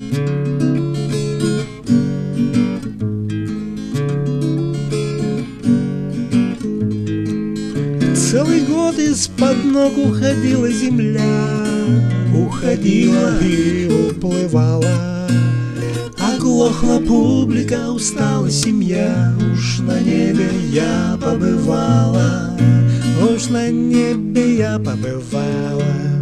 Целый год из-под ног уходила земля, уходила и уплывала. Оглохла публика, устала семья. Уж на небе я побывала, уж на небе я побывала.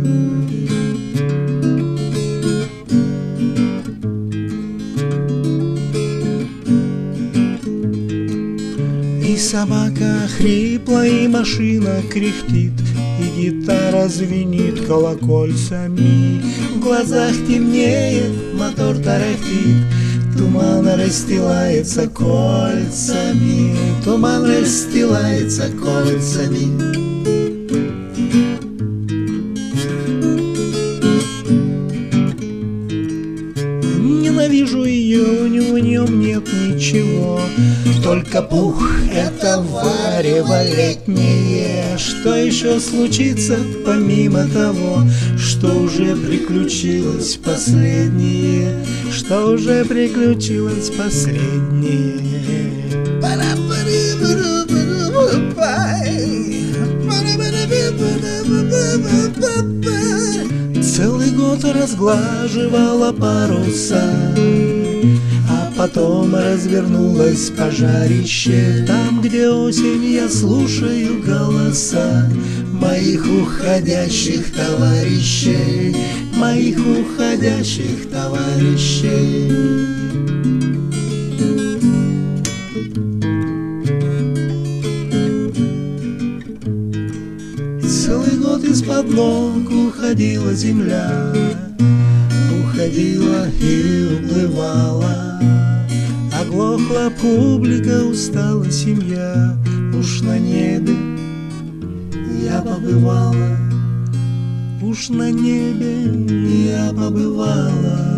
И собака хрипла, и машина кряхтит, и гитара звенит колокольцами. В глазах темнеет, мотор тарахтит, туман расстилается кольцами, туман расстилается кольцами. Ненавижу июнь, в нем нет ничего, только пух, это варево летнее. Что еще случится, помимо того, что уже приключилось последнее, что уже приключилось последнее? Целый год разглаживала паруса, а потом развернулось пожарище. Там, где осень, я слушаю голоса моих уходящих товарищей, моих уходящих товарищей. Целый год из-под ног уходила земля, уходила и уплывала. Оглохла публика, устала семья. Уж на небе я побывала, уж на небе я побывала.